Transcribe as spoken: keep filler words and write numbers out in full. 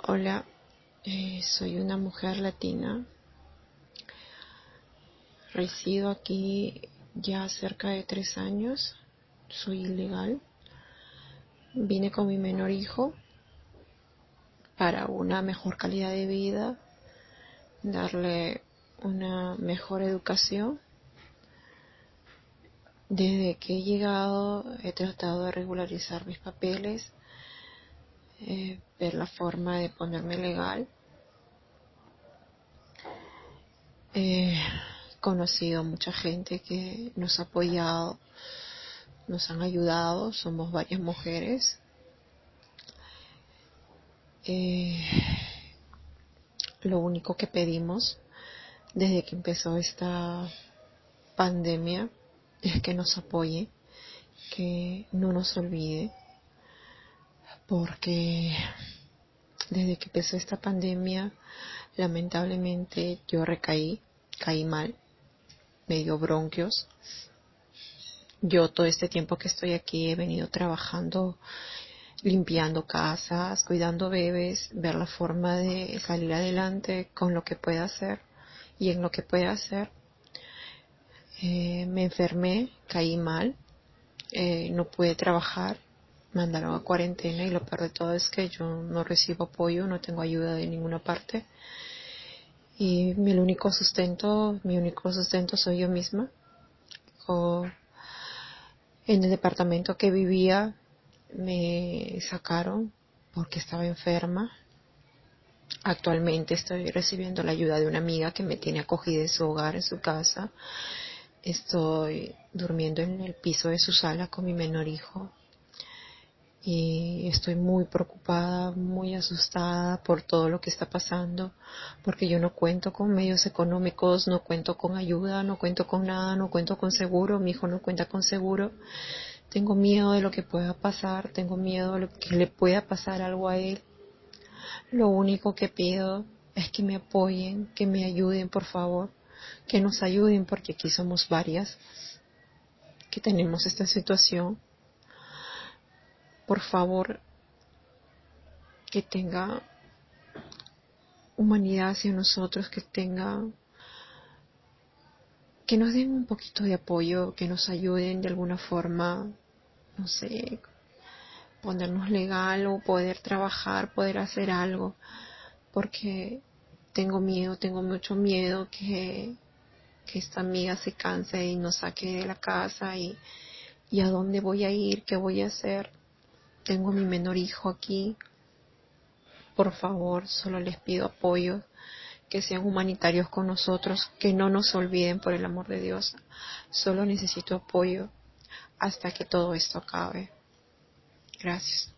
Hola, eh, soy una mujer latina. Resido aquí ya cerca de tres años. Soy ilegal. Vine con mi menor hijo para una mejor calidad de vida, darle una mejor educación. Desde que he llegado he tratado de regularizar mis papeles, eh, ver la forma de ponerme legal. He conocido mucha gente que nos ha apoyado, nos han ayudado, somos varias mujeres. Eh, lo único que pedimos desde que empezó esta pandemia es que nos apoye, que no nos olvide, porque desde que empezó esta pandemia, lamentablemente yo recaí, caí mal, me dio bronquios. Yo todo este tiempo que estoy aquí he venido trabajando, limpiando casas, cuidando bebés, ver la forma de salir adelante con lo que pueda hacer y en lo que pueda hacer. Eh, me enfermé, caí mal, eh, no pude trabajar, mandaron a cuarentena y lo peor de todo es que yo no recibo apoyo, no tengo ayuda de ninguna parte y mi único sustento, mi único sustento soy yo misma. O en el departamento que vivía me sacaron porque estaba enferma. Actualmente estoy recibiendo la ayuda de una amiga que me tiene acogida en su hogar, en su casa. Estoy durmiendo en el piso de su sala con mi menor hijo y estoy muy preocupada, muy asustada por todo lo que está pasando, porque yo no cuento con medios económicos, no cuento con ayuda, no cuento con nada, no cuento con seguro, mi hijo no cuenta con seguro. Tengo miedo de lo que pueda pasar, tengo miedo de lo que le pueda pasar algo a él. Lo único que pido es que me apoyen, que me ayuden, por favor, que nos ayuden, porque aquí somos varias que tenemos esta situación. Por favor, que tenga humanidad hacia nosotros, que tenga, que nos den un poquito de apoyo, que nos ayuden de alguna forma, no sé, ponernos legal o poder trabajar, poder hacer algo, porque tengo miedo, tengo mucho miedo que, que esta amiga se canse y nos saque de la casa y, y a dónde voy a ir, qué voy a hacer. Tengo a mi menor hijo aquí. Por favor, solo les pido apoyo, que sean humanitarios con nosotros, que no nos olviden, por el amor de Dios. Solo necesito apoyo hasta que todo esto acabe. Gracias.